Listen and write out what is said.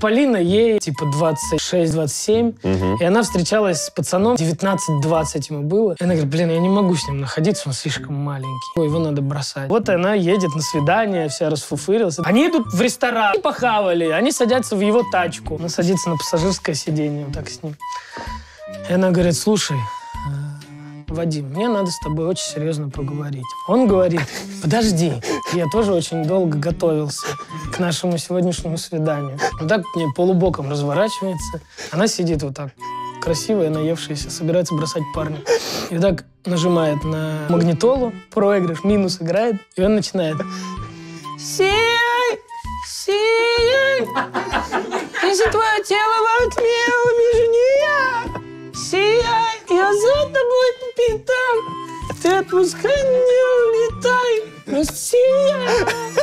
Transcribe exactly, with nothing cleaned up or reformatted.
Полина, ей типа двадцать шесть - двадцать семь, угу. и она встречалась с пацаном, девятнадцать - двадцать ему было. И она говорит, блин, я не могу с ним находиться, он слишком маленький. Ой, его надо бросать. Вот она едет на свидание, вся расфуфырилась. Они идут в ресторан, похавали, они садятся в его тачку. Она садится на пассажирское сиденье, вот так с ним. И она говорит, слушай, Вадим, мне надо с тобой очень серьезно поговорить. Он говорит, подожди, я тоже очень долго готовился к нашему сегодняшнему свиданию. Вот так к ней полубоком разворачивается. Она сидит вот так, красивая, наевшаяся, собирается бросать парня. И вот так нажимает на магнитолу, проигрыш, минус играет, и он начинает. Сияй, сияй, если твое тело во тьме, увижу не я. Сияй, я за тобой по пятам, ты отпускай меня, улетай, просто сияй.